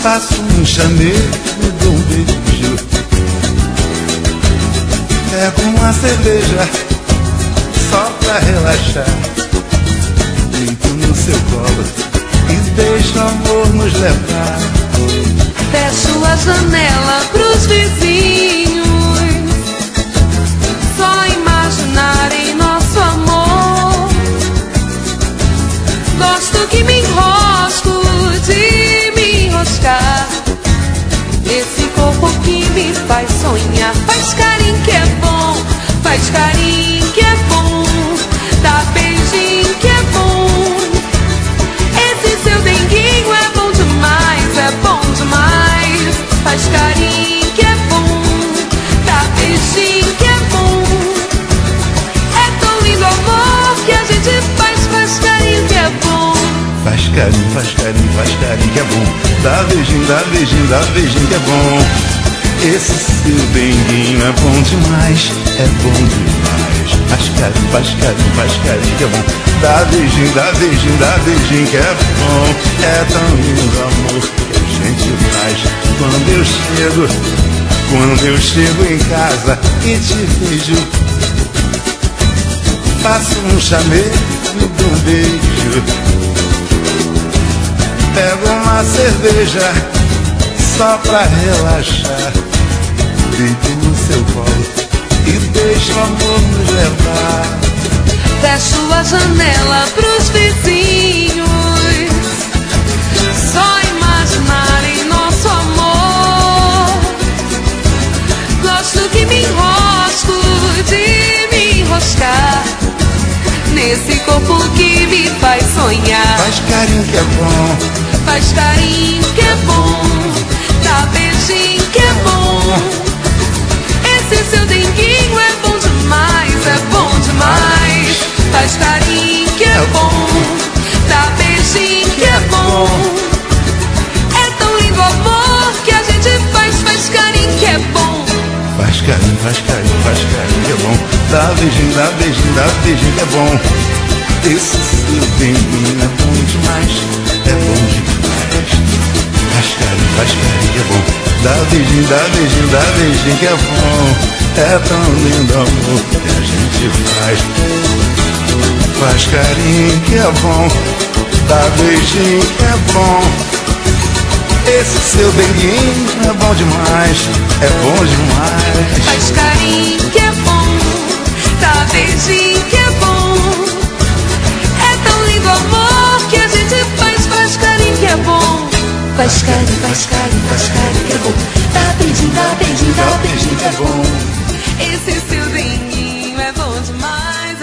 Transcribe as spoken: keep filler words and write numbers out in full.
Faço um chamego, me dou um beijo. Pego uma cerveja só pra relaxar. Deito no seu colo e deixo o amor nos levar. Fecho a janela pros vizinhos, só imaginarem nosso amor. Gosto que me enrosco de me enroscar. Esse corpo que me faz sonhar. Faz carinho que é bom, faz carinho que é bom, dá beijinho que é bom. Esse seu denguinho é bom demais, é bom demais. Faz carinho que é bom, dá beijinho que é bom. É tão lindo o amor que a gente faz, faz carinho que é bom. Faz carinho, faz carinho, faz carinho que é bom. Dá beijinho, dá beijinho, dá beijinho que é bom. Esse seu denguinho é bom demais, é bom demais. Faz carinho, faz carinho, faz carinho que é bom. Dá beijinho, dá beijinho, dá beijinho que é bom. É tão lindo o amor que a gente faz. Quando eu chego, quando eu chego em casa e te vejo, faço um chamego, me dou um beijo. Pego uma cerveja só pra relaxar. Deito no seu colo e deixo o amor nos levar. Fecho a janela pros vizinhos, só imaginarem nosso amor. Gosto que me enrosco de me enroscar. Nesse corpo que me faz sonhar. Faz carinho que é bom, faz carinho que é bom, dá beijinho que é bom. Esse seu denguinho é bom demais, é bom demais. Faz carinho que é bom, dá beijinho que é bom. É tão lindo o amor que a gente faz, faz carinho que é bom. Faz carinho, faz carinho, faz carinho que é bom. Dá beijinho, dá beijinho, dá beijinho que é bom. Esse seu denguinho é bom demais, é bom demais. Faz carinho, faz carinho que é bom. Dá beijinho, dá beijinho, dá beijinho que é bom. É tão lindo o amor que a gente faz. Faz carinho que é bom, dá beijinho que é bom. Esse seu denguinho é bom demais, é bom demais. Faz carinho que é bom, dá beijinho que é bom. É tão lindo o amor que a gente faz, faz carinho que é bom. Faz carinho, faz carinho, faz carinho que é bom. Dá beijinho, dá beijinho, dá beijinho que é bom. Esse seu denguinho é bom demais.